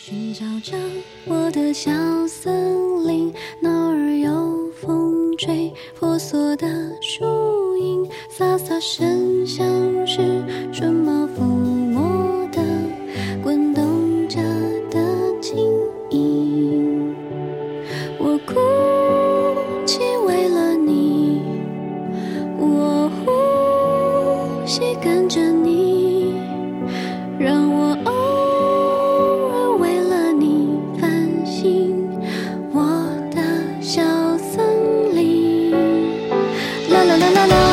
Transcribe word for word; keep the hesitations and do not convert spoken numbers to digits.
寻找着我的小森林，哪儿有风吹婆娑的树影，飒飒声像是春猫抚摸的滚动着的轻盈。我哭泣为了你，我呼吸跟着你，让我偶尔为了你反省我的小森林。啦啦啦啦啦。